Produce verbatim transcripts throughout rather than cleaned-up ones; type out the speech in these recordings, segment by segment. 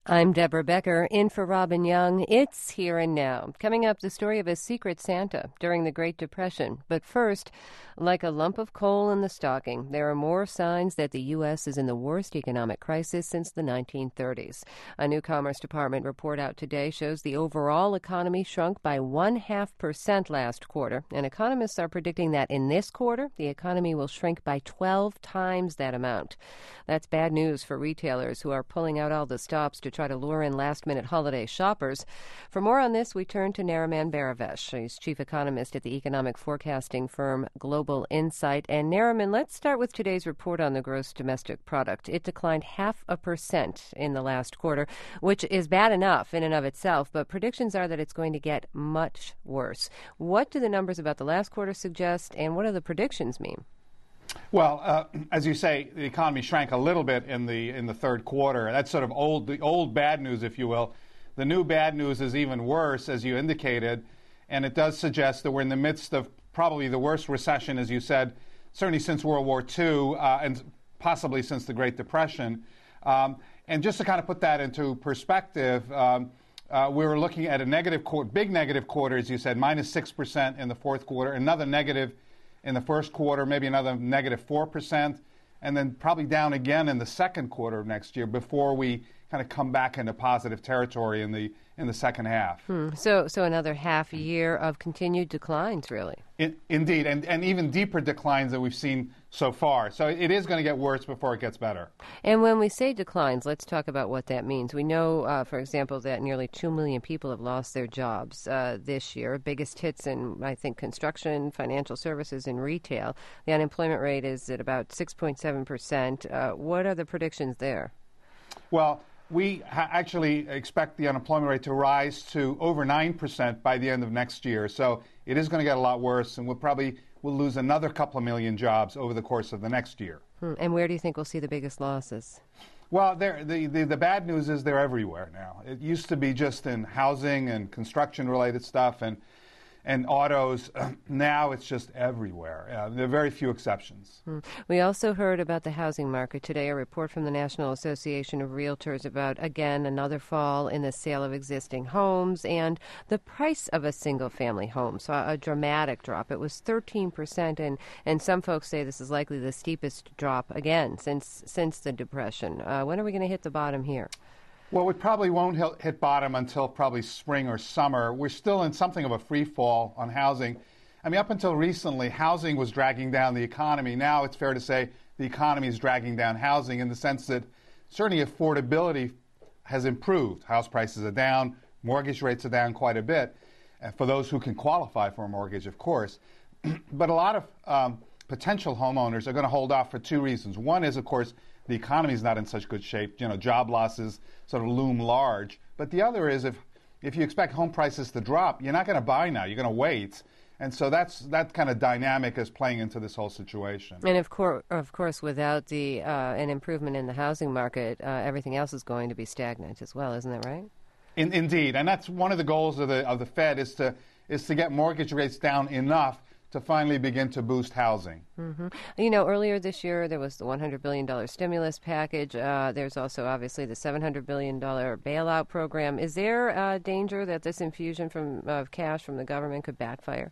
I'm Deborah Becker, in for Robin Young. It's Here and Now. Coming up, the story of a secret Santa during the Great Depression. But first, like a lump of coal in the stocking, there are more signs that the U S is in the worst economic crisis since the nineteen thirties. A new Commerce Department report out today shows the overall economy shrunk by one half percent last quarter, and economists are predicting that in this quarter, the economy will shrink by twelve times that amount. That's bad news for retailers who are pulling out all the stops to try to lure in last-minute holiday shoppers. For more on this, we turn to Nariman Behravesh. He's chief economist at the economic forecasting firm Global Insight. And Nariman, let's start with today's report on the gross domestic product. It declined half a percent in the last quarter, which is bad enough in and of itself, but predictions are that it's going to get much worse. What do the numbers about the last quarter suggest, and what do the predictions mean? Well, uh, as you say, the economy shrank a little bit in the in the third quarter. That's sort of old, the old bad news, if you will. The new bad news is even worse, as you indicated, and it does suggest that we're in the midst of probably the worst recession, as you said, certainly since World War Two uh, and possibly since the Great Depression. Um, and just to kind of put that into perspective, um, uh, we were looking at a negative, qu- big negative quarter, as you said, minus six percent in the fourth quarter, another negative in the first quarter, maybe another negative four percent, and then probably down again in the second quarter of next year before we kind of come back into positive territory in the in the second half. Hmm. So so another half year of continued declines, really. In, indeed, and, and even deeper declines than we've seen so far. So it is going to get worse before it gets better. And when we say declines, let's talk about what that means. We know, uh, for example, that nearly two million people have lost their jobs uh, this year. Biggest hits in, I think, construction, financial services, and retail. The unemployment rate is at about six point seven percent. Uh, what are the predictions there? Well, we ha- actually expect the unemployment rate to rise to over nine percent by the end of next year. So it is going to get a lot worse, and we'll probably will lose another couple of million jobs over the course of the next year. Hmm. And where do you think we'll see the biggest losses? Well, the, the, the bad news is they're everywhere now. It used to be just in housing and construction-related stuff and and autos. Now it's just everywhere. Uh, there are very few exceptions. Hmm. We also heard about the housing market today, a report from the National Association of Realtors about, again, another fall in the sale of existing homes and the price of a single-family home. So a dramatic drop. It was thirteen percent, and, and some folks say this is likely the steepest drop, again, since, since the Depression. Uh, when are we going to hit the bottom here? Well, we probably won't hit bottom until probably spring or summer. We're still in something of a free fall on housing. I mean, up until recently, housing was dragging down the economy. Now it's fair to say the economy is dragging down housing in the sense that certainly affordability has improved. House prices are down, mortgage rates are down quite a bit, uh, for those who can qualify for a mortgage, of course. But a lot of um, potential homeowners are going to hold off for two reasons. One is, of course, the economy is not in such good shape. You know, job losses sort of loom large. But the other is if if you expect home prices to drop, you're not going to buy now. You're going to wait. And so that's that kind of dynamic is playing into this whole situation. And of course, of course, without the uh, an improvement in the housing market, uh, everything else is going to be stagnant as well, isn't that right? In, indeed, and that's one of the goals of the of the Fed is to is to get mortgage rates down enough to finally begin to boost housing. Mm-hmm. You know, earlier this year there was the one hundred billion dollars stimulus package. Uh, there's also obviously the seven hundred billion dollars bailout program. Is there a danger that this infusion from of cash from the government could backfire?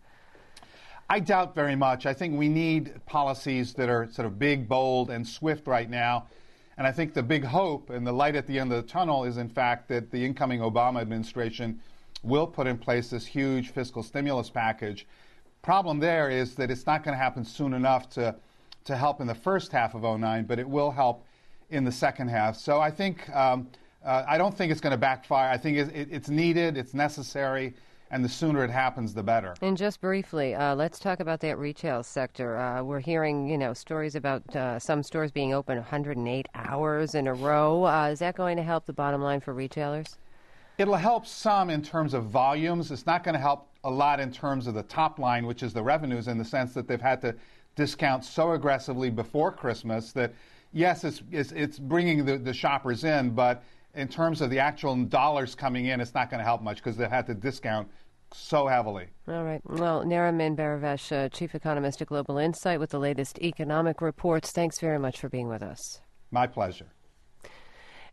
I doubt very much. I think we need policies that are sort of big, bold, and swift right now. And I think the big hope and the light at the end of the tunnel is, in fact, that the incoming Obama administration will put in place this huge fiscal stimulus package. Problem there is that it's not going to happen soon enough to to help in the first half of oh nine, but it will help in the second half. So I think um, uh, I don't think it's going to backfire. I think it, it, it's needed, it's necessary, and the sooner it happens, the better. And just briefly, uh, let's talk about that retail sector. Uh, we're hearing, you know, stories about uh, some stores being open one hundred eight hours in a row. Uh, is that going to help the bottom line for retailers? It'll help some in terms of volumes. It's not going to help a lot in terms of the top line, which is the revenues, in the sense that they've had to discount so aggressively before Christmas that, yes, it's it's, it's bringing the, the shoppers in, but in terms of the actual dollars coming in, it's not going to help much because they've had to discount so heavily. All right. Well, Nariman Behravesh, uh, Chief Economist at Global Insight with the latest economic reports. Thanks very much for being with us. My pleasure.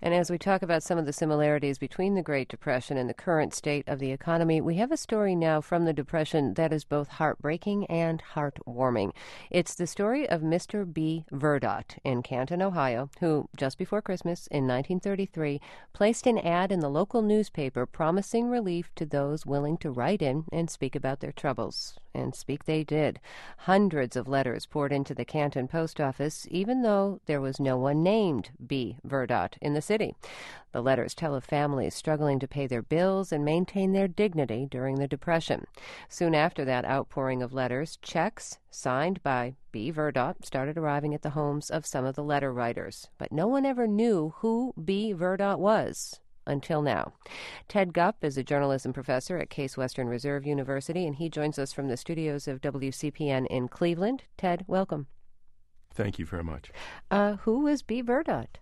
And as we talk about some of the similarities between the Great Depression and the current state of the economy, we have a story now from the Depression that is both heartbreaking and heartwarming. It's the story of Mister B. Verdot in Canton, Ohio, who, just before Christmas in nineteen thirty-three, placed an ad in the local newspaper promising relief to those willing to write in and speak about their troubles. And speak they did. Hundreds of letters poured into the Canton post office, even though there was no one named B. Verdot in the city. The letters tell of families struggling to pay their bills and maintain their dignity during the Depression. Soon after that outpouring of letters, checks signed by B. Verdot started arriving at the homes of some of the letter writers. But no one ever knew who B. Verdot was. Until now. Ted Gupp is a journalism professor at Case Western Reserve University, and he joins us from the studios of W C P N in Cleveland. Ted, welcome. Thank you very much. Uh, who was B. Verdot?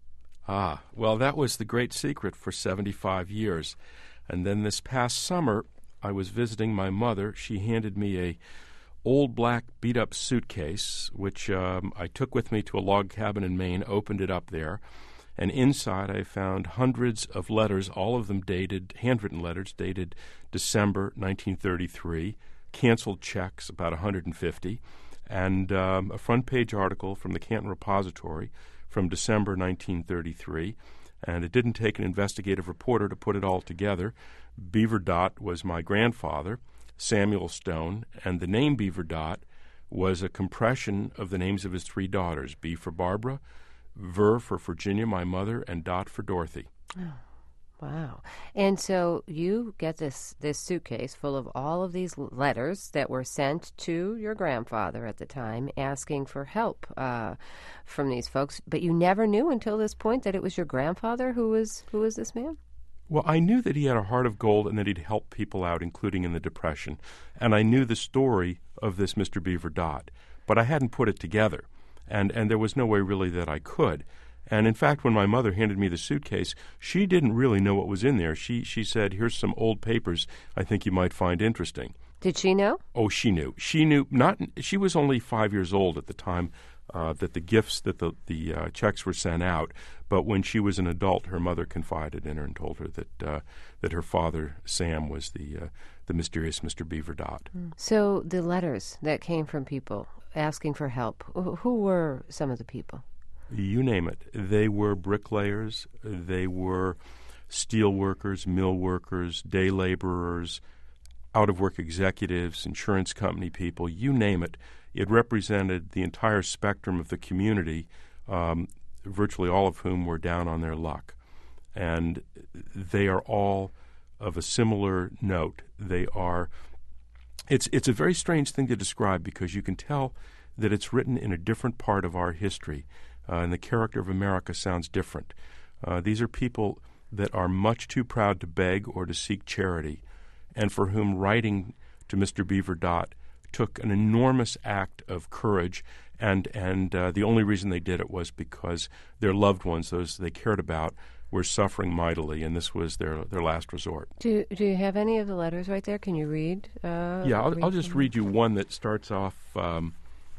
Ah, well, that was the great secret for seventy-five years. And then this past summer, I was visiting my mother. She handed me a old black beat-up suitcase, which um, I took with me to a log cabin in Maine, opened it up there. And inside I found hundreds of letters, all of them dated, handwritten letters, dated December nineteen thirty-three, canceled checks, about one hundred fifty, and um, a front-page article from the Canton Repository from December nineteen thirty-three. And it didn't take an investigative reporter to put it all together. B. Verdot was my grandfather, Samuel Stone, and the name B. Verdot was a compression of the names of his three daughters, B for Barbara, Ver for Virginia, my mother, and Dot for Dorothy. Oh, wow. And so you get this, this suitcase full of all of these letters that were sent to your grandfather at the time asking for help uh, from these folks, but you never knew until this point that it was your grandfather who was who was this man? Well, I knew that he had a heart of gold and that he'd help people out, including in the Depression. And I knew the story of this Mister B. Verdot, but I hadn't put it together. And and there was no way really that I could. And in fact, when my mother handed me the suitcase, she didn't really know what was in there. She she said, "Here's some old papers I think you might find interesting." Did she know? Oh, she knew. She knew. Not. She was only five years old at the time uh, that the gifts, that the the uh, checks were sent out. But when she was an adult, her mother confided in her and told her that uh, that her father, Sam, was the uh, the mysterious Mister B. Verdot. So the letters that came from people asking for help, who were some of the people? You name it. They were bricklayers, they were steel workers, mill workers, day laborers, out-of-work executives, insurance company people, you name it. It represented the entire spectrum of the community, um, virtually all of whom were down on their luck. And they are all of a similar note. They are It's it's a very strange thing to describe because you can tell that it's written in a different part of our history, uh, and the character of America sounds different. Uh, these are people that are much too proud to beg or to seek charity, and for whom writing to Mister B. Verdot took an enormous act of courage, and, and uh, the only reason they did it was because their loved ones, those they cared about, were suffering mightily, and this was their their last resort. Do Do you have any of the letters right there? Can you read? Uh, yeah, I'll, read I'll just read you one that starts off. Um,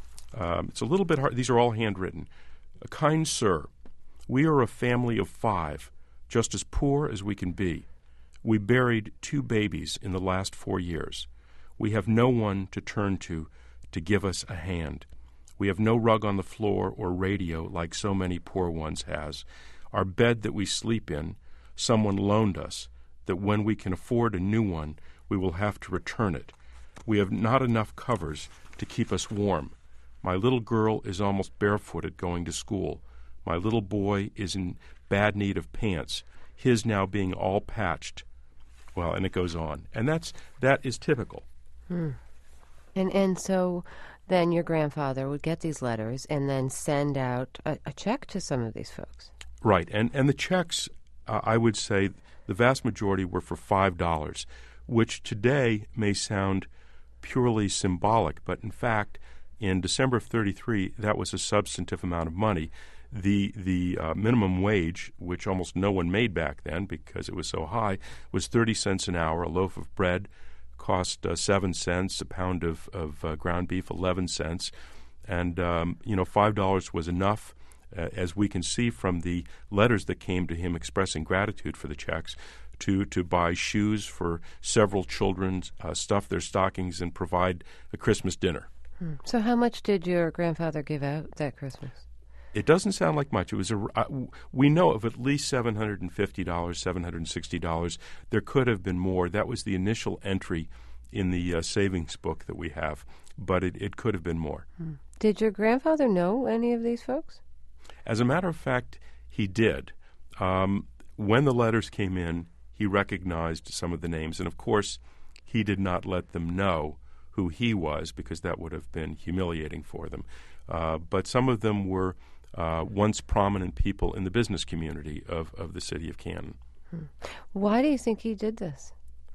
um, it's a little bit hard. These are all handwritten. Kind sir, we are a family of five, just as poor as we can be. We buried two babies in the last four years. We have no one to turn to to give us a hand. We have no rug on the floor or radio like so many poor ones has. Our bed that we sleep in, someone loaned us, that when we can afford a new one, we will have to return it. We have not enough covers to keep us warm. My little girl is almost barefooted going to school. My little boy is in bad need of pants, his now being all patched. Well, and it goes on. And that's that is typical. Hmm. And and so then your grandfather would get these letters and then send out a, a check to some of these folks. Right. And and the checks, uh, I would say, the vast majority were for five dollars, which today may sound purely symbolic, but in fact, in December of thirty-three, that was a substantive amount of money. The the uh, minimum wage, which almost no one made back then because it was so high, was thirty cents an hour. A loaf of bread cost uh, seven cents. A pound of, of uh, ground beef, eleven cents. And, um, you know, five dollars was enough. uh, as we can see from the letters that came to him expressing gratitude for the checks, to, to buy shoes for several children, uh, stuff their stockings, and provide a Christmas dinner. Hmm. So how much did your grandfather give out that Christmas? It doesn't sound like much. It was a, uh, we know of at least seven hundred fifty dollars, seven hundred sixty dollars. There could have been more. That was the initial entry in the uh, savings book that we have, but it, it could have been more. Hmm. Did your grandfather know any of these folks? As a matter of fact, he did. Um, when the letters came in, he recognized some of the names, and of course, he did not let them know who he was because that would have been humiliating for them. Uh, but some of them were uh, once prominent people in the business community of, of the city of Canton. Hmm. Why do you think he did this?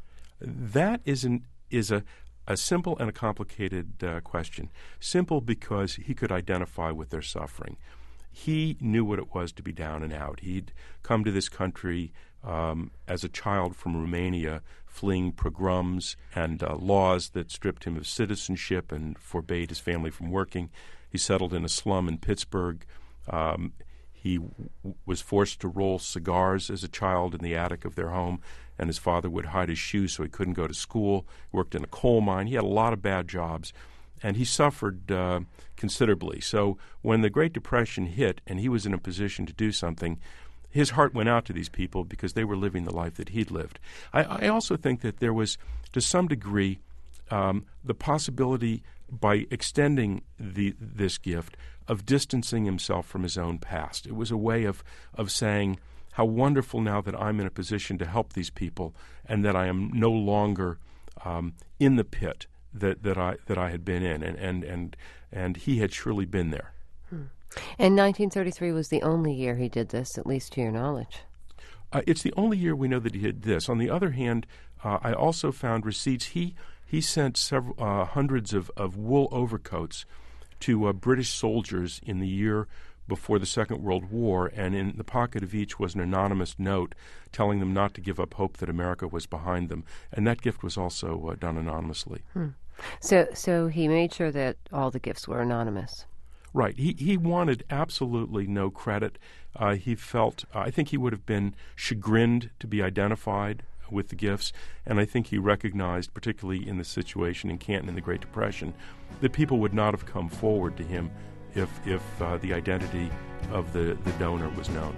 That is, an, is a, a simple and a complicated uh, question. Simple because he could identify with their suffering. He knew what it was to be down and out. He'd come to this country um, as a child from Romania, fleeing pogroms and uh, laws that stripped him of citizenship and forbade his family from working. He settled in a slum in Pittsburgh. Um, he w- was forced to roll cigars as a child in the attic of their home, and his father would hide his shoes so he couldn't go to school. Worked in a coal mine. He had a lot of bad jobs, and he suffered uh, considerably. So when the Great Depression hit and he was in a position to do something, his heart went out to these people because they were living the life that he'd lived. I, I also think that there was, to some degree, um, the possibility, by extending the, this gift, of distancing himself from his own past. It was a way of, of saying, how wonderful now that I'm in a position to help these people and that I am no longer um, in the pit that, that I that I had been in, and, and, and, and he had surely been there. Hmm. And nineteen thirty-three was the only year he did this, at least to your knowledge. Uh, it's the only year we know that he did this. On the other hand, uh, I also found receipts. He he sent several uh, hundreds of, of wool overcoats to uh, British soldiers in the year before the Second World War, and in the pocket of each was an anonymous note telling them not to give up hope that America was behind them. And that gift was also uh, done anonymously. Hmm. So, so he made sure that all the gifts were anonymous. Right. He he wanted absolutely no credit. Uh, he felt, uh, I think he would have been chagrined to be identified with the gifts, and I think he recognized, particularly in the situation in Canton in the Great Depression, that people would not have come forward to him if if uh, the identity of the, the donor was known.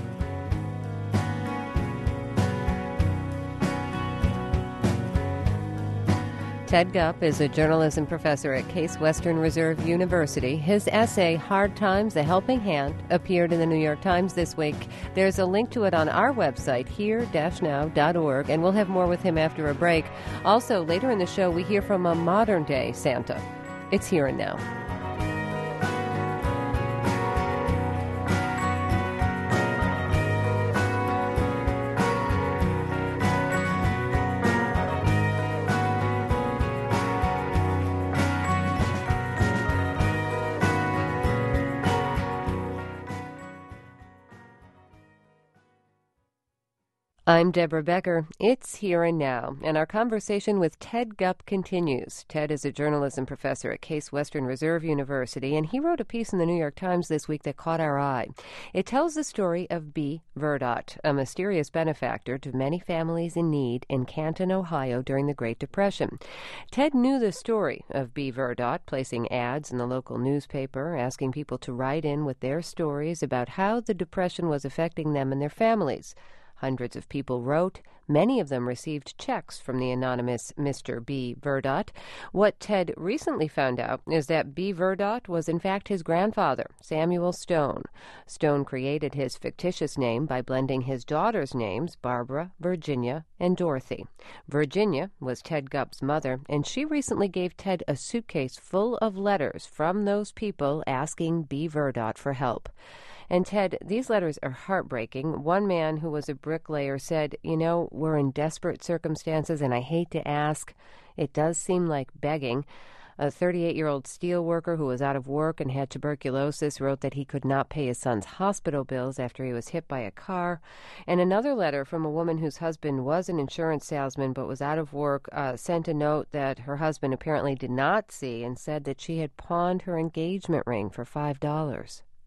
Ted Gupp is a journalism professor at Case Western Reserve University. His essay, Hard Times, A Helping Hand, appeared in the New York Times this week. There's a link to it on our website, here dash now dot org, and we'll have more with him after a break. Also, later in the show, we hear from a modern-day Santa. It's Here and Now. I'm Deborah Becker. It's Here and Now, and our conversation with Ted Gupp continues. Ted is a journalism professor at Case Western Reserve University, and he wrote a piece in the New York Times this week that caught our eye. It tells the story of Bea Verdot, a mysterious benefactor to many families in need in Canton, Ohio during the Great Depression. Ted knew the story of Bea Verdot, placing ads in the local newspaper, asking people to write in with their stories about how the Depression was affecting them and their families. Hundreds of people wrote. Many of them received checks from the anonymous Mister Bea Verdot. What Ted recently found out is that Bea Verdot was in fact his grandfather, Samuel Stone. Stone created his fictitious name by blending his daughters' names, Barbara, Virginia, and Dorothy. Virginia was Ted Gupp's mother, and she recently gave Ted a suitcase full of letters from those people asking Bea Verdot for help. And, Ted, these letters are heartbreaking. One man who was a bricklayer said, you know, we're in desperate circumstances, and I hate to ask. It does seem like begging. A thirty-eight-year-old steel worker who was out of work and had tuberculosis wrote that he could not pay his son's hospital bills after he was hit by a car. And another letter from a woman whose husband was an insurance salesman but was out of work uh, sent a note that her husband apparently did not see and said that she had pawned her engagement ring for five dollars.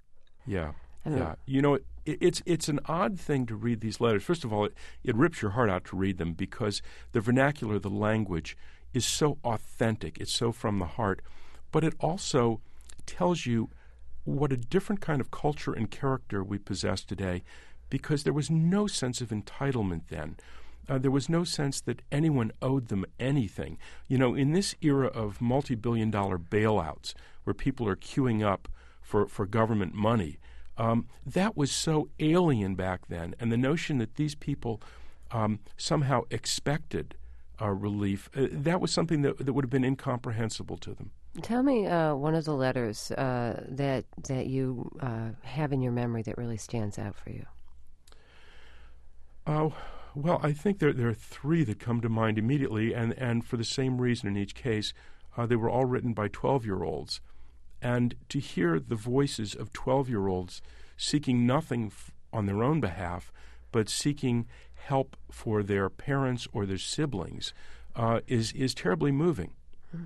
Yeah, I mean, yeah. You know, it, it's it's an odd thing to read these letters. First of all, it, it rips your heart out to read them because the vernacular, the language, is so authentic. It's so from the heart. But it also tells you what a different kind of culture and character we possess today, because there was no sense of entitlement then. Uh, there was no sense that anyone owed them anything. You know, in this era of multi-billion dollar bailouts where people are queuing up for, for government money, um, that was so alien back then. And the notion that these people um, somehow expected uh, relief, uh, that was something that, that would have been incomprehensible to them. Tell me uh, one of the letters uh, that that you uh, have in your memory that really stands out for you. Oh, well, I think there there are three that come to mind immediately, and, and for the same reason in each case. Uh, they were all written by twelve-year-olds. And to hear the voices of twelve-year-olds seeking nothing f- on their own behalf, but seeking help for their parents or their siblings uh, is, is terribly moving. Hmm.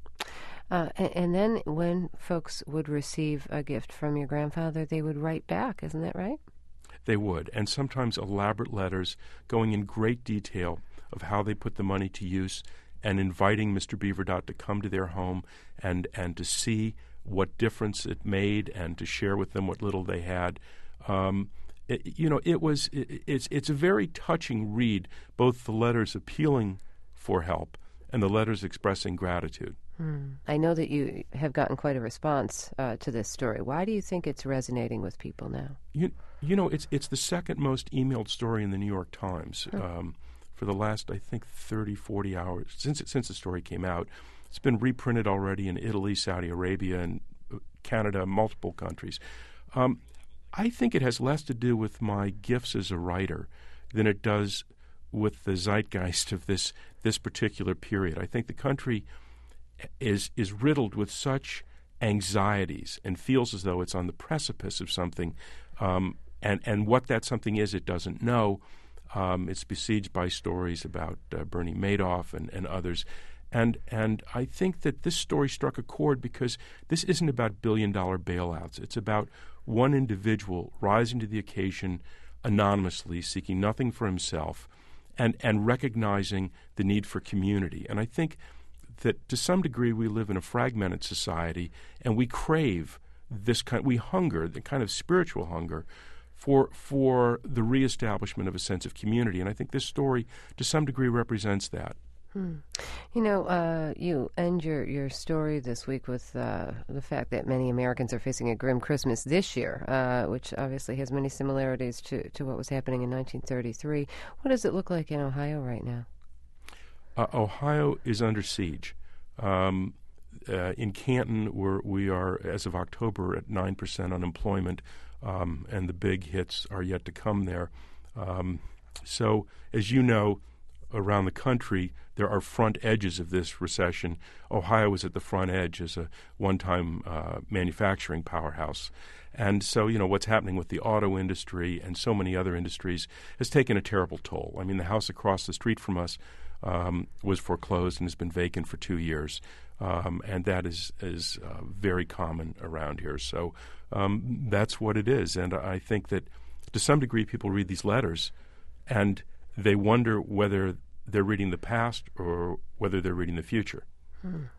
Uh, and, and then when folks would receive a gift from your grandfather, they would write back. Isn't that right? They would, and sometimes elaborate letters going in great detail of how they put the money to use and inviting Mister Beaverdot to come to their home and, and to see what difference it made and to share with them what little they had. Um, it, you know, it was it, it's it's a very touching read, both the letters appealing for help and the letters expressing gratitude. Hmm. I know that you have gotten quite a response uh, to this story. Why do you think it's resonating with people now? You, you know, it's it's the second most emailed story in the New York Times Hmm. um, for the last, I think, thirty, forty hours since it, since the story came out. It's been reprinted already in Italy, Saudi Arabia, and Canada, multiple countries. Um, I think it has less to do with my gifts as a writer than it does with the zeitgeist of this this particular period. I think the country is is riddled with such anxieties and feels as though it's on the precipice of something, um, and and what that something is, it doesn't know. Um, it's besieged by stories about uh, Bernie Madoff and, and others, and and I think that this story struck a chord because this isn't about billion dollar bailouts. It's about one individual rising to the occasion anonymously, seeking nothing for himself, and and recognizing the need for community. And I think that to some degree we live in a fragmented society, and we crave this kind, we hunger, the kind of spiritual hunger for for the reestablishment of a sense of community. And I think this story to some degree represents that. Hmm. You know, uh, you end your, your story this week with uh, the fact that many Americans are facing a grim Christmas this year, uh, which obviously has many similarities to, to what was happening in nineteen thirty-three. What does it look like in Ohio right now? Uh, Ohio is under siege. Um, uh, in Canton, we're, we are, as of October, at nine percent unemployment, um, and the big hits are yet to come there. Um, so, as you know, around the country, there are front edges of this recession. Ohio is at the front edge as a one-time uh, manufacturing powerhouse. And so, you know, what's happening with the auto industry and so many other industries has taken a terrible toll. I mean, the house across the street from us Um, was foreclosed and has been vacant for two years, um, and that is is uh, very common around here. So um, that's what it is, and I think that to some degree people read these letters, and they wonder whether they're reading the past or whether they're reading the future. Hmm.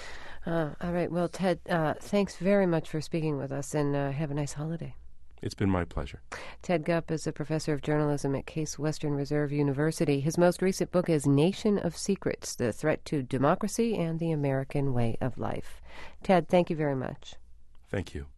Uh, all right. Well, Ted, uh, thanks very much for speaking with us, and uh, have a nice holiday. It's been my pleasure. Ted Gupp is a professor of journalism at Case Western Reserve University. His most recent book is Nation of Secrets, The Threat to Democracy and the American Way of Life. Ted, thank you very much. Thank you.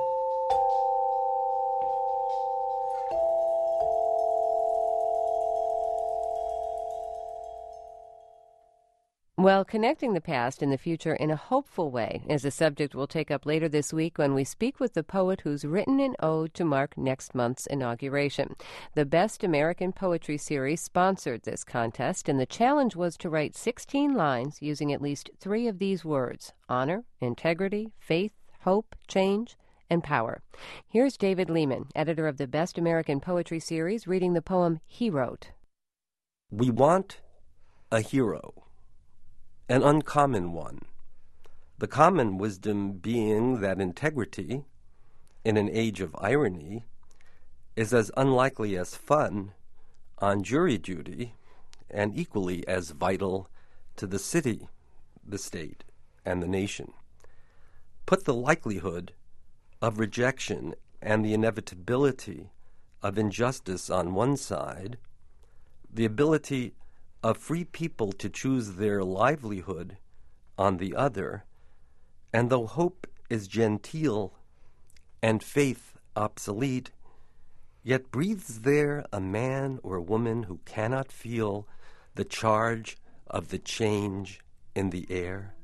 Well, connecting the past and the future in a hopeful way is a subject we'll take up later this week when we speak with the poet who's written an ode to mark next month's inauguration. The Best American Poetry Series sponsored this contest, and the challenge was to write sixteen lines using at least three of these words: honor, integrity, faith, hope, change, and power. Here's David Lehman, editor of the Best American Poetry Series, reading the poem he wrote. We want a hero, an uncommon one, the common wisdom being that integrity in an age of irony, is as unlikely as fun on jury duty and equally as vital to the city, the state, and the nation. Put the likelihood of rejection and the inevitability of injustice on one side, the ability of free people to choose their livelihood on the other, and though hope is genteel and faith obsolete, yet breathes there a man or woman who cannot feel the charge of the change in the air?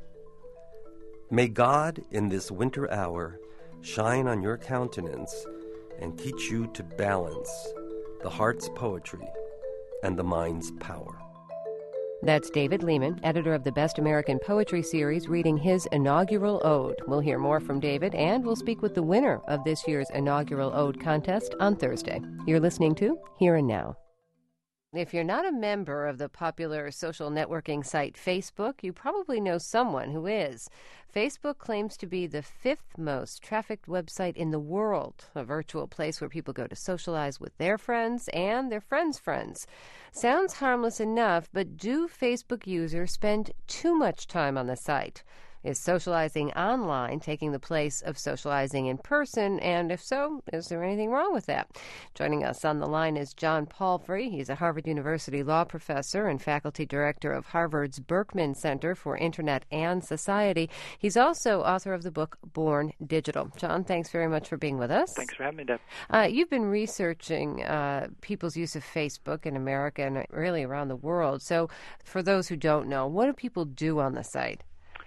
May God in this winter hour shine on your countenance and teach you to balance the heart's poetry and the mind's power. That's David Lehman, editor of the Best American Poetry series, reading his inaugural ode. We'll hear more from David, and we'll speak with the winner of this year's inaugural ode contest on Thursday. You're listening to Here and Now. If you're not a member of the popular social networking site Facebook, you probably know someone who is. Facebook claims to be the fifth most trafficked website in the world, a virtual place where people go to socialize with their friends and their friends' friends. Sounds harmless enough, but do Facebook users spend too much time on the site? Is socializing online taking the place of socializing in person? And if so, is there anything wrong with that? Joining us on the line is John Palfrey. He's a Harvard University law professor and faculty director of Harvard's Berkman Center for Internet and Society. He's also author of the book Born Digital. John, thanks very much for being with us. Thanks for having me, Deb. Uh, you've been researching uh, people's use of Facebook in America and really around the world. So for those who don't know, what do people do on the site?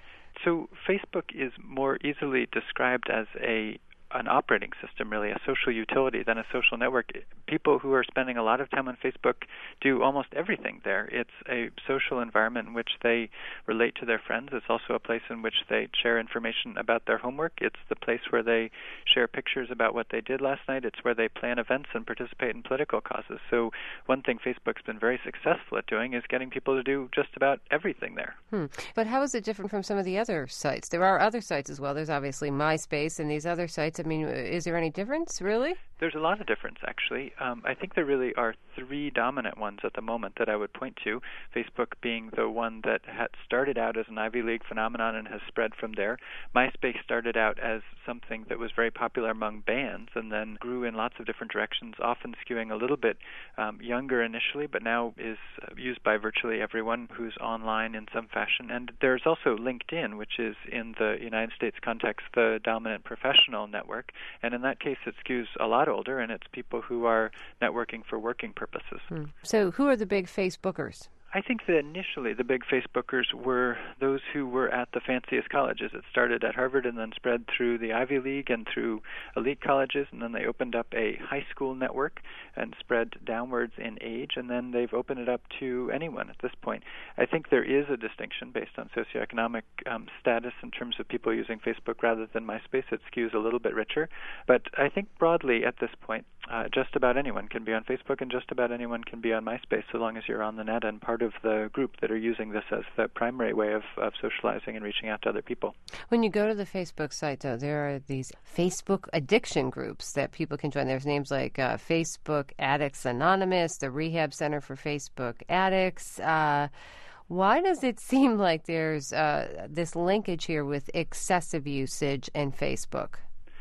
So Facebook is more easily described as a an operating system, really, a social utility than a social network. People who are spending a lot of time on Facebook do almost everything there. It's a social environment in which they relate to their friends. It's also a place in which they share information about their homework. It's the place where they share pictures about what they did last night. It's where they plan events and participate in political causes. So one thing Facebook's been very successful at doing is getting people to do just about everything there. Hmm. But how is it different from some of the other sites? There are other sites as well. There's obviously MySpace and these other sites. I mean, is there any difference, really? There's a lot of difference, actually. Um, I think there really are three dominant ones at the moment that I would point to, Facebook being the one that had started out as an Ivy League phenomenon and has spread from there. MySpace started out as something that was very popular among bands and then grew in lots of different directions, often skewing a little bit um, younger initially, but now is used by virtually everyone who's online in some fashion. And there's also LinkedIn, which is, in the United States context, the dominant professional network. And in that case, it skews a lot older, and it's people who are networking for working purposes. Hmm. So who are the big Facebookers? I think that initially the big Facebookers were those who were at the fanciest colleges. It started at Harvard and then spread through the Ivy League and through elite colleges, and then they opened up a high school network and spread downwards in age, and then they've opened it up to anyone at this point. I think there is a distinction based on socioeconomic um, status in terms of people using Facebook rather than MySpace. It skews a little bit richer. But I think broadly at this point, uh, just about anyone can be on Facebook and just about anyone can be on MySpace so long as you're on the net and part of the group that are using this as the primary way of, of socializing and reaching out to other people. When you go to the Facebook site, though, there are these Facebook addiction groups that people can join. There's names like uh, Facebook Addicts Anonymous, the Rehab Center for Facebook Addicts. Uh, why does it seem like there's uh, this linkage here with excessive usage and Facebook?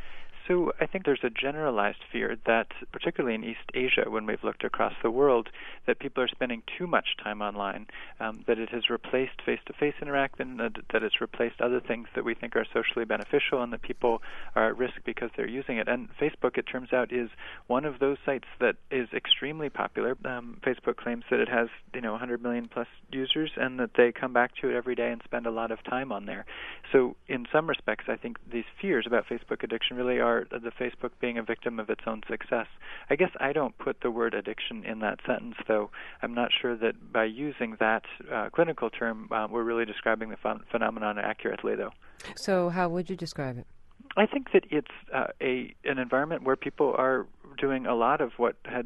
So I think there's a generalized fear that, particularly in East Asia, when we've looked across the world, that people are spending too much time online, um, that it has replaced face-to-face interaction, that, that it's replaced other things that we think are socially beneficial, and that people are at risk because they're using it. And Facebook, it turns out, is one of those sites that is extremely popular. Um, Facebook claims that it has, you know, one hundred million plus users, and that they come back to it every day and spend a lot of time on there. So in some respects, I think these fears about Facebook addiction really are the Facebook being a victim of its own success. I guess I don't put the word addiction in that sentence, though I'm not sure that by using that uh, clinical term, uh, we're really describing the ph- phenomenon accurately, though. So how would you describe it? I think that it's uh, a an environment where people are doing a lot of what had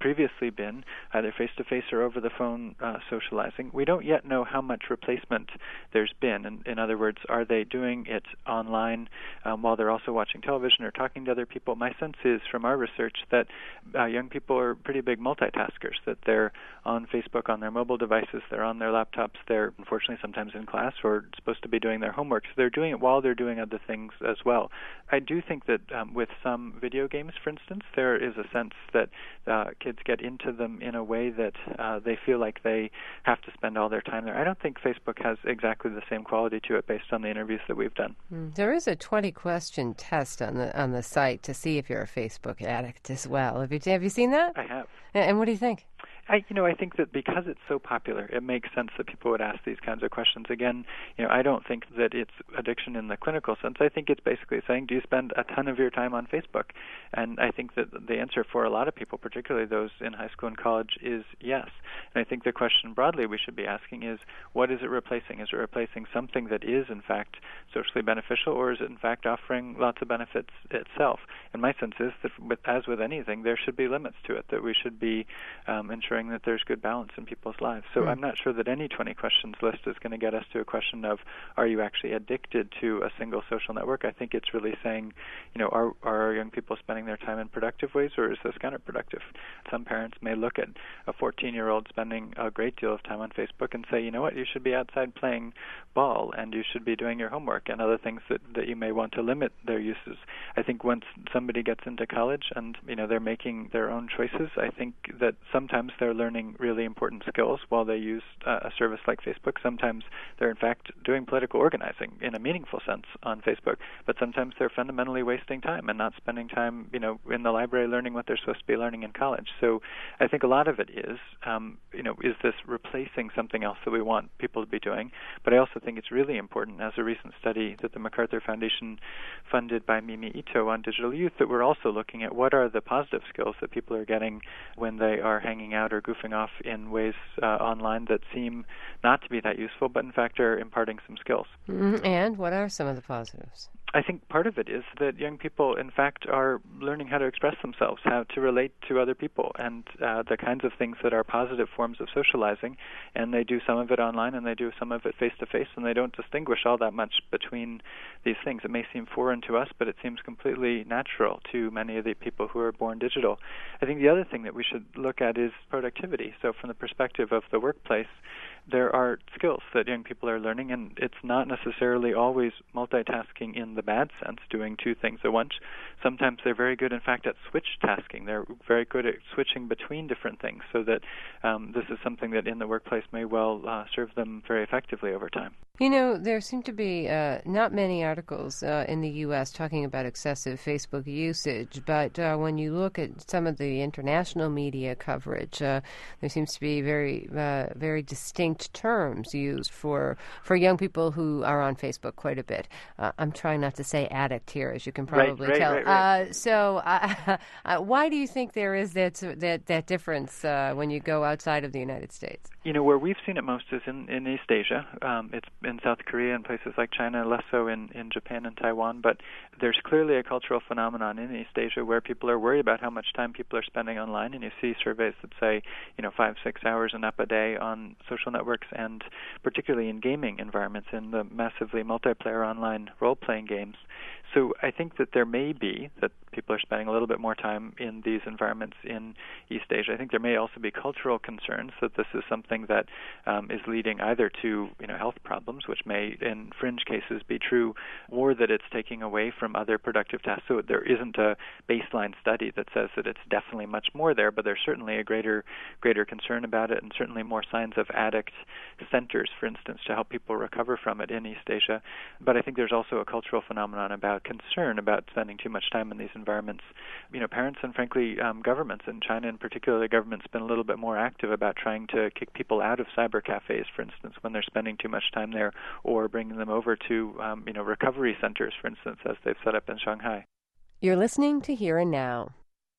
previously been either face-to-face or over-the-phone uh, socializing. We don't yet know how much replacement there's been. In, in other words, are they doing it online um, while they're also watching television or talking to other people? My sense is from our research that uh, young people are pretty big multitaskers, that they're on Facebook on their mobile devices, they're on their laptops, they're unfortunately sometimes in class or supposed to be doing their homework, so they're doing it while they're doing other things as well. I do think that um, with some video games, for instance, there is a sense that uh, kids get into them in a way that uh, they feel like they have to spend all their time there. I don't think Facebook has exactly the same quality to it based on the interviews that we've done. Mm. There is a twenty-question test on the on the site to see if you're a Facebook addict as well. Have you, have you seen that? I have. And what do you think? I, you know, I think that because it's so popular, it makes sense that people would ask these kinds of questions. Again, you know, I don't think that it's addiction in the clinical sense. I think it's basically saying, do you spend a ton of your time on Facebook? And I think that the answer for a lot of people, particularly those in high school and college, is yes. And I think the question broadly we should be asking is, what is it replacing? Is it replacing something that is, in fact, socially beneficial, or is it, in fact, offering lots of benefits itself? And my sense is that, with, as with anything, there should be limits to it, that we should be um, ensuring that there's good balance in people's lives. So mm. I'm not sure that any twenty questions list is going to get us to a question of, are you actually addicted to a single social network? I think it's really saying, you know, are, are our young people spending their time in productive ways, or is this counterproductive? Some parents may look at a fourteen-year-old spending a great deal of time on Facebook and say, you know what, you should be outside playing ball, and you should be doing your homework and other things that, that you may want to limit their uses. I think once somebody gets into college and, you know, they're making their own choices, I think that sometimes they're learning really important skills while they use uh, a service like Facebook. Sometimes they're, in fact, doing political organizing in a meaningful sense on Facebook, but sometimes they're fundamentally wasting time and not spending time, you know, in the library learning what they're supposed to be learning in college. So I think a lot of it is, um, you know, is this replacing something else that we want people to be doing? But I also think it's really important, as a recent study that the MacArthur Foundation funded by Mimi Ito on digital youth, that we're also looking at what are the positive skills that people are getting when they are hanging out or goofing off in ways uh, online that seem not to be that useful, but in fact are imparting some skills. Mm-hmm. And what are some of the positives? I think part of it is that young people, in fact, are learning how to express themselves, how to relate to other people, and uh, the kinds of things that are positive forms of socializing. And they do some of it online, and they do some of it face-to-face, and they don't distinguish all that much between these things. It may seem foreign to us, but it seems completely natural to many of the people who are born digital. I think the other thing that we should look at is productivity. So from the perspective of the workplace, there are skills that young people are learning, and it's not necessarily always multitasking in the bad sense, doing two things at once. Sometimes they're very good, in fact, at switch tasking. They're very good at switching between different things, so that um, this is something that in the workplace may well uh, serve them very effectively over time. You know, there seem to be uh, not many articles uh, in the U S talking about excessive Facebook usage, but uh, when you look at some of the international media coverage, uh, there seems to be very, uh, very distinct terms used for for young people who are on Facebook quite a bit. Uh, I'm trying not to say addict here, as you can probably right, right, tell. Right, right. Uh, so, uh, uh, why do you think there is that that that difference uh, when you go outside of the United States? You know, where we've seen it most is in, in East Asia. Um, it's in South Korea and places like China, less so in, in Japan and Taiwan. But there's clearly a cultural phenomenon in East Asia where people are worried about how much time people are spending online. And you see surveys that say, you know, five, six hours and up a day on social networks, and particularly in gaming environments, in the massively multiplayer online role-playing games. So I think that there may be that people are spending a little bit more time in these environments in East Asia. I think there may also be cultural concerns that this is something that um, is leading either to, you know, health problems, which may in fringe cases be true, or that it's taking away from other productive tasks. So there isn't a baseline study that says that it's definitely much more there, but there's certainly a greater greater concern about it, and certainly more signs of addict centers, for instance, to help people recover from it in East Asia. But I think there's also a cultural phenomenon about concern about spending too much time in these environments. You know, parents and frankly um, governments in China in particular, the government's been a little bit more active about trying to kick people out of cyber cafes, for instance, when they're spending too much time there, or bringing them over to um, you know recovery centers, for instance, as they've set up in Shanghai. You're listening to Here and Now.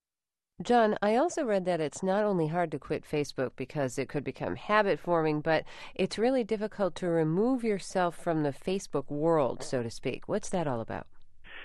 John, I also read that it's not only hard to quit Facebook because it could become habit-forming, but it's really difficult to remove yourself from the Facebook world, so to speak. What's that all about?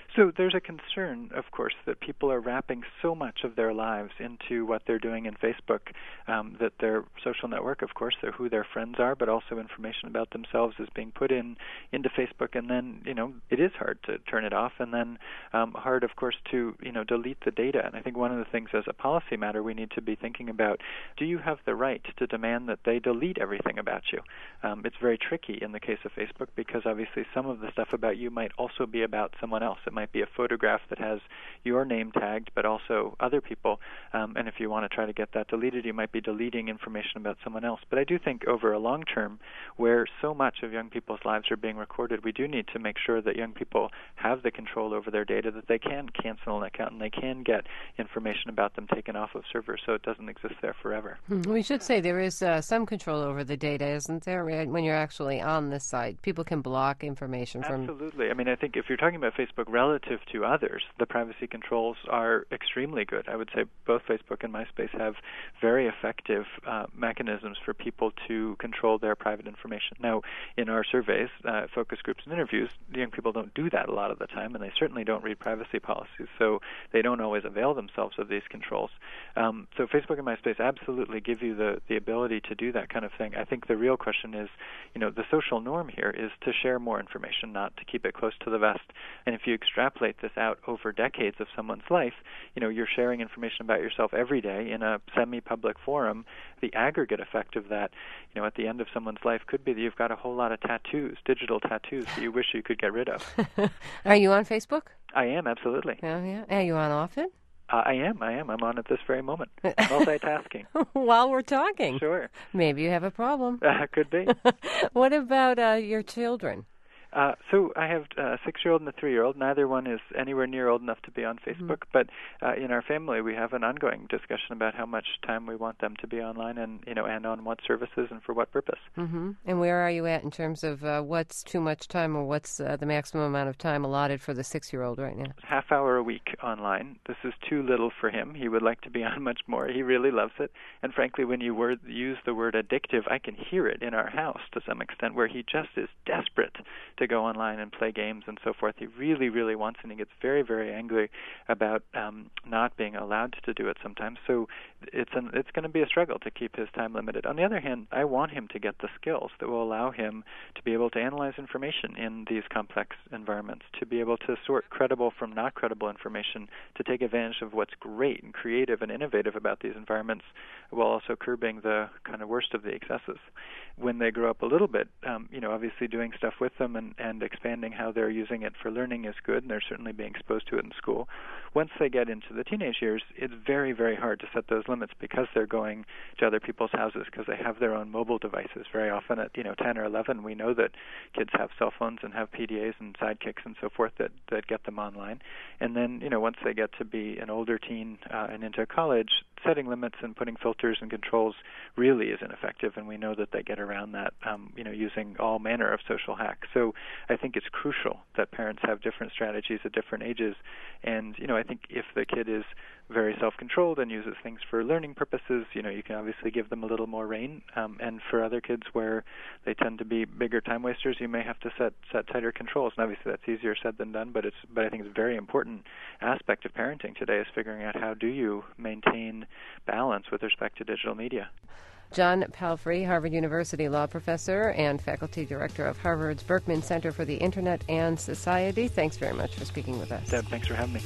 So there's a concern, of course, that people are wrapping so much of their lives into what they're doing in Facebook, um, that their social network, of course, they're who their friends are, but also information about themselves is being put in into Facebook, and then, you know, it is hard to turn it off, and then um, hard, of course, to, you know, delete the data. And I think one of the things as a policy matter we need to be thinking about, do you have the right to demand that they delete everything about you? Um, it's very tricky in the case of Facebook because obviously some of the stuff about you might also be about someone else. It might be a photograph that has your name tagged, but also other people. Um, and if you want to try to get that deleted, you might be deleting information about someone else. But I do think over a long term, where so much of young people's lives are being recorded, we do need to make sure that young people have the control over their data, that they can cancel an account and they can get information about them taken off of servers so it doesn't exist there forever. We should say there is uh, some control over the data, isn't there, when you're actually on the site? People can block information from... Absolutely. I mean, I think if you're talking about Facebook relative to others, the privacy controls are extremely good. I would say both Facebook and MySpace have very effective uh, mechanisms for people to control their private information. Now, in our surveys, uh, focus groups and interviews, young people don't do that a lot of the time, and they certainly don't read privacy policies, so they don't always avail themselves of these controls. Um, so Facebook and MySpace absolutely give you the, the ability to do that kind of thing. I think the real question is, you know, the social norm here is to share more information, not to keep it close to the vest. And if you extrapolate this out over decades of someone's life, you know, you're sharing information about yourself every day in a semi-public forum. The aggregate effect of that, you know, at the end of someone's life could be that you've got a whole lot of tattoos, digital tattoos that you wish you could get rid of. Are you on Facebook? I am, absolutely. Oh, yeah. Are you on often? Uh, I am, I am. I'm on at this very moment. Multitasking. While we're talking. Sure. Maybe you have a problem. Uh, could be. What about uh, your children? Uh, so I have a six-year-old and a three-year-old. Neither one is anywhere near old enough to be on Facebook, mm-hmm. but uh, in our family we have an ongoing discussion about how much time we want them to be online, and you know, and on what services and for what purpose. Mm-hmm. And where are you at in terms of uh, what's too much time, or what's uh, the maximum amount of time allotted for the six-year-old right now? Half hour a week online. This is too little for him. He would like to be on much more. He really loves it. And frankly, when you word, use the word addictive, I can hear it in our house to some extent, where he just is desperate to go online and play games and so forth. He really, really wants, and he gets very, very angry about um, not being allowed to do it sometimes. So it's an, it's going to be a struggle to keep his time limited. On the other hand, I want him to get the skills that will allow him to be able to analyze information in these complex environments, to be able to sort credible from not credible information, to take advantage of what's great and creative and innovative about these environments, while also curbing the kind of worst of the excesses. When they grow up a little bit, um, you know, obviously doing stuff with them and, and expanding how they're using it for learning is good, and they're certainly being exposed to it in school. Once they get into the teenage years, it's very, very hard to set those limits because they're going to other people's houses, because they have their own mobile devices. Very often at, you know, ten or eleven, we know that kids have cell phones and have P D As and sidekicks and so forth that, that get them online. And then, you know, once they get to be an older teen uh, and into college, setting limits and putting filters and controls really is ineffective, and we know that they get around that, um, you know, using all manner of social hacks. So I think it's crucial that parents have different strategies at different ages. And, you know, I think if the kid is very self-controlled and uses things for learning purposes, you know, you can obviously give them a little more rein. Um, and for other kids where they tend to be bigger time wasters, you may have to set, set tighter controls. And obviously that's easier said than done, but it's but I think it's a very important aspect of parenting today is figuring out how do you maintain balance with respect to digital media. John Palfrey, Harvard University law professor and faculty director of Harvard's Berkman Center for the Internet and Society. Thanks very much for speaking with us. Deb, thanks for having me.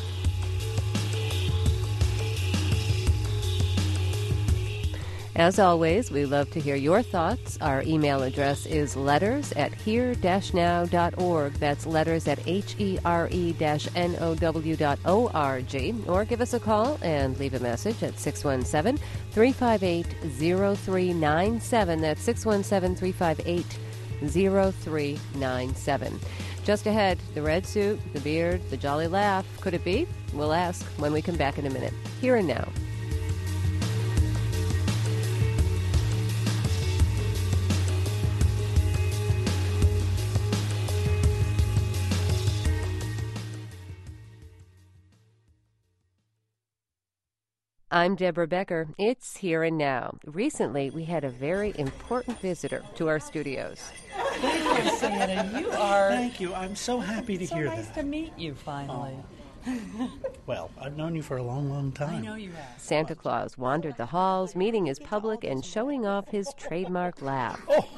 As always, we love to hear your thoughts. Our email address is letters at here dash now dot org. That's letters at H E R E dash N O W dot O R G. Or give us a call and leave a message at six one seven, three five eight, zero three nine seven. That's six one seven, three five eight, zero three nine seven. Just ahead, the red suit, the beard, the jolly laugh. Could it be? We'll ask when we come back in a minute. Here and now. I'm Deborah Becker. It's Here and Now. Recently, we had a very important visitor to our studios. Thank you, Santa. You are... Thank you. I'm so happy to so hear nice that. to meet you, finally. Oh. Well, I've known you for a long, long time. I know you have. Santa Claus wandered the halls, meeting his public and showing off his trademark laugh.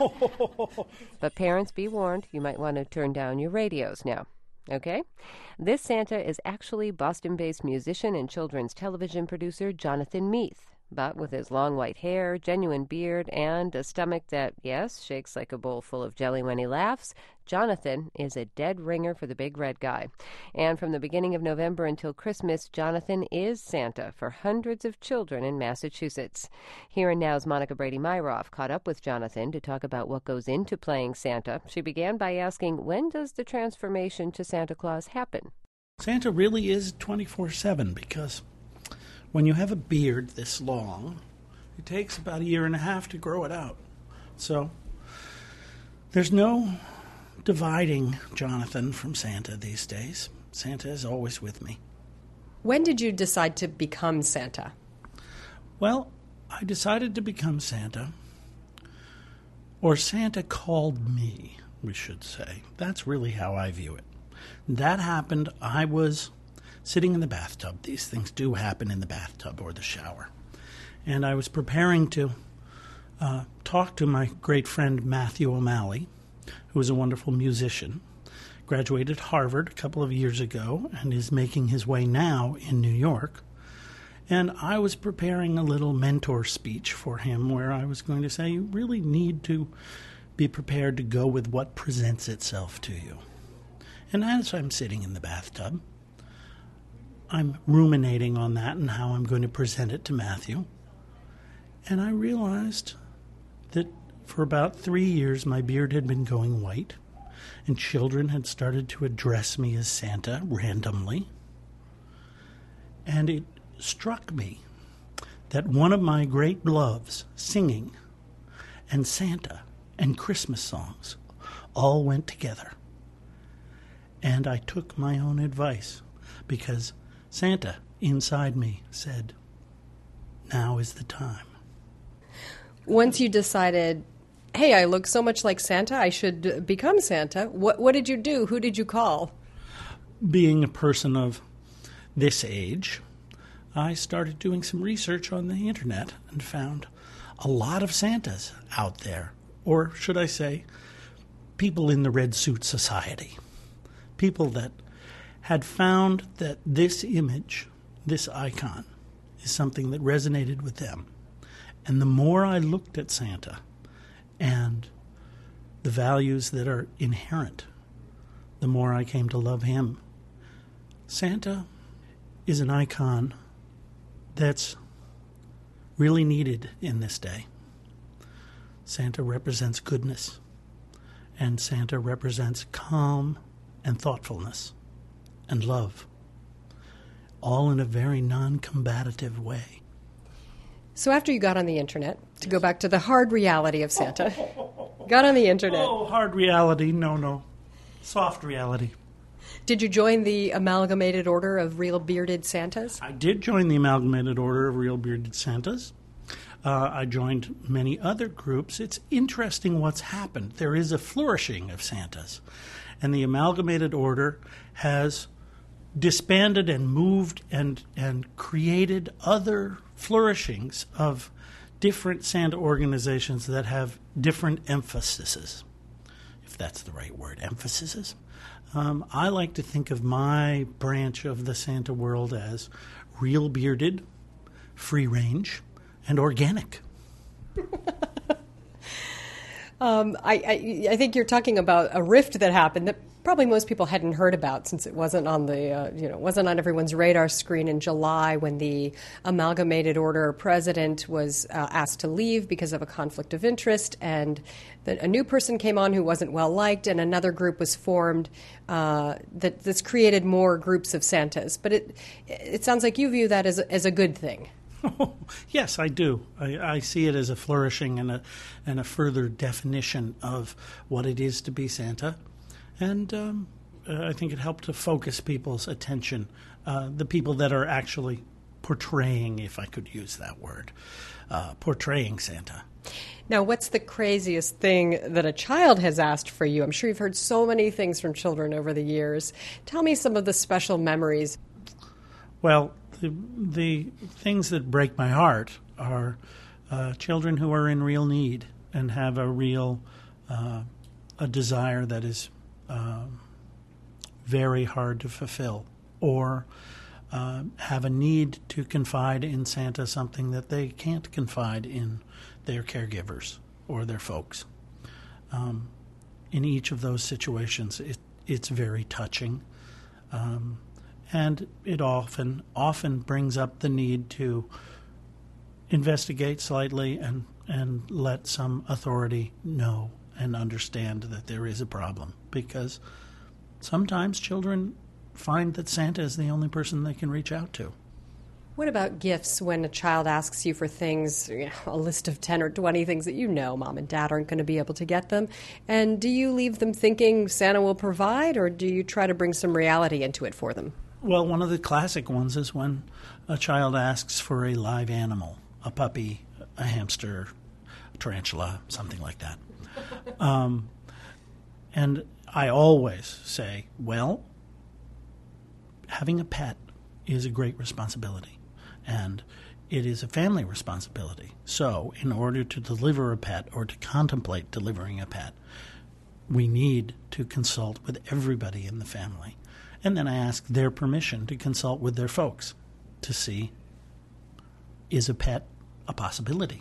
But parents, be warned, you might want to turn down your radios now. Okay? This Santa is actually Boston-based musician and children's television producer Jonathan Meath. But with his long white hair, genuine beard, and a stomach that, yes, shakes like a bowl full of jelly when he laughs, Jonathan is a dead ringer for the big red guy. And from the beginning of November until Christmas, Jonathan is Santa for hundreds of children in Massachusetts. Here and Now's Monica Brady-Myroff caught up with Jonathan to talk about what goes into playing Santa. She began by asking, when does the transformation to Santa Claus happen? Santa really is twenty-four seven because when you have a beard this long, it takes about a year and a half to grow it out. So there's no dividing Jonathan from Santa these days. Santa is always with me. When did you decide to become Santa? Well, I decided to become Santa, or Santa called me, we should say. That's really how I view it. That happened, I was sitting in the bathtub. These things do happen in the bathtub or the shower. And I was preparing to uh, talk to my great friend Matthew O'Malley, who is a wonderful musician, graduated Harvard a couple of years ago and is making his way now in New York. And I was preparing a little mentor speech for him where I was going to say, you really need to be prepared to go with what presents itself to you. And as I'm sitting in the bathtub, I'm ruminating on that and how I'm going to present it to Matthew. And I realized that for about three years my beard had been going white, and children had started to address me as Santa randomly. And it struck me that one of my great loves, singing, and Santa, and Christmas songs, all went together. And I took my own advice, because Santa, inside me, said, now is the time. Once you decided, hey, I look so much like Santa, I should become Santa, what, what did you do? Who did you call? Being a person of this age, I started doing some research on the internet and found a lot of Santas out there. Or should I say, people in the Red Suit Society. People that had found that this image, this icon, is something that resonated with them. And the more I looked at Santa and the values that are inherent, the more I came to love him. Santa is an icon that's really needed in this day. Santa represents goodness, and Santa represents calm and thoughtfulness and love, all in a very non-combative way. So after you got on the internet, to go back to the hard reality of Santa, got on the internet. Oh, hard reality, no, no. Soft reality. Did you join the Amalgamated Order of Real Bearded Santas? I did join the Amalgamated Order of Real Bearded Santas. Uh, I joined many other groups. It's interesting what's happened. There is a flourishing of Santas. And the Amalgamated Order has disbanded and moved and, and created other flourishings of different Santa organizations that have different emphases, if that's the right word, emphases. Um, I like to think of my branch of the Santa world as real bearded, free range, and organic. um, I, I, I think you're talking about a rift that happened that probably most people hadn't heard about, since it wasn't on the uh, you know wasn't on everyone's radar screen in July when the Amalgamated Order president was uh, asked to leave because of a conflict of interest, and the, a new person came on who wasn't well liked, and another group was formed uh, that that's created more groups of Santas. But it it sounds like you view that as a, as a good thing. Yes, I do. I, I see it as a flourishing and a and a further definition of what it is to be Santa. And um, uh, I think it helped to focus people's attention, uh, the people that are actually portraying, if I could use that word, uh, portraying Santa. Now, what's the craziest thing that a child has asked for you? I'm sure you've heard so many things from children over the years. Tell me some of the special memories. Well, the, the things that break my heart are uh, children who are in real need and have a real uh, a desire that is uh, very hard to fulfill, or uh, have a need to confide in Santa something that they can't confide in their caregivers or their folks. Um, in each of those situations, it, it's very touching, um, and it often often brings up the need to investigate slightly and, and let some authority know and understand that there is a problem, because sometimes children find that Santa is the only person they can reach out to. What about gifts when a child asks you for things, you know, a list of ten or twenty things that you know mom and dad aren't going to be able to get them? And do you leave them thinking Santa will provide, or do you try to bring some reality into it for them? Well, one of the classic ones is when a child asks for a live animal, a puppy, a hamster, a tarantula, something like that. um, and I always say, well, having a pet is a great responsibility. And it is a family responsibility. So in order to deliver a pet or to contemplate delivering a pet, we need to consult with everybody in the family. And then I ask their permission to consult with their folks to see, is a pet a possibility?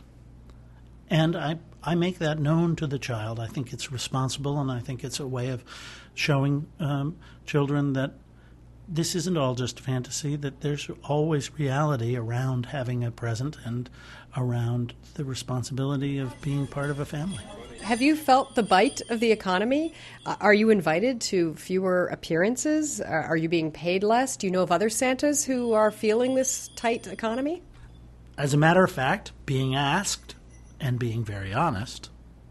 And I, I make that known to the child. I think it's responsible, and I think it's a way of showing um, children that this isn't all just fantasy, that there's always reality around having a present and around the responsibility of being part of a family. Have you felt the bite of the economy? Uh, are you invited to fewer appearances? Are, are you being paid less? Do you know of other Santas who are feeling this tight economy? As a matter of fact, being asked and being very honest,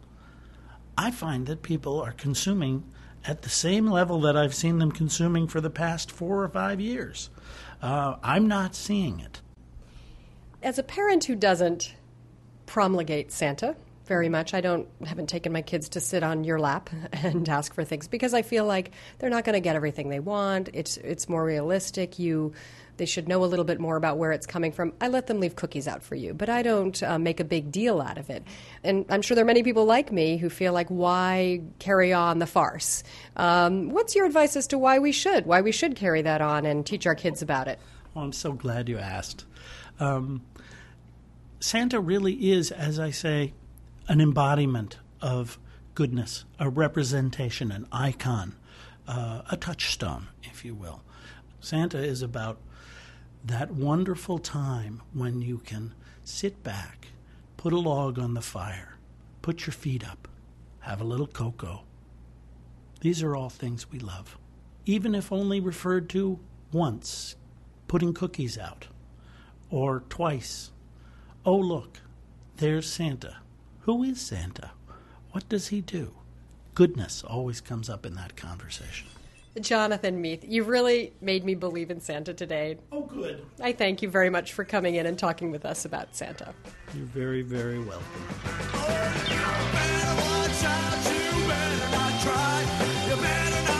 I find that people are consuming at the same level that I've seen them consuming for the past four or five years. Uh, I'm not seeing it. As a parent who doesn't promulgate Santa very much, I don't haven't taken my kids to sit on your lap and ask for things, because I feel like they're not going to get everything they want. It's it's more realistic. You They should know a little bit more about where it's coming from. I let them leave cookies out for you, but I don't uh, make a big deal out of it. And I'm sure there are many people like me who feel like, why carry on the farce? Um, what's your advice as to why we should, why we should carry that on and teach our kids about it? Oh, I'm so glad you asked. Um, Santa really is, as I say, an embodiment of goodness, a representation, an icon, uh, a touchstone, if you will. Santa is about that wonderful time when you can sit back, put a log on the fire, put your feet up, have a little cocoa. These are all things we love, even if only referred to once, putting cookies out, or twice. Oh, look, there's Santa. Who is Santa? What does he do? Goodness always comes up in that conversation. Jonathan Meath, you really made me believe in Santa today. Oh, good. I thank you very much for coming in and talking with us about Santa. You're very, very welcome. Oh, you better watch out, you better not try, you better not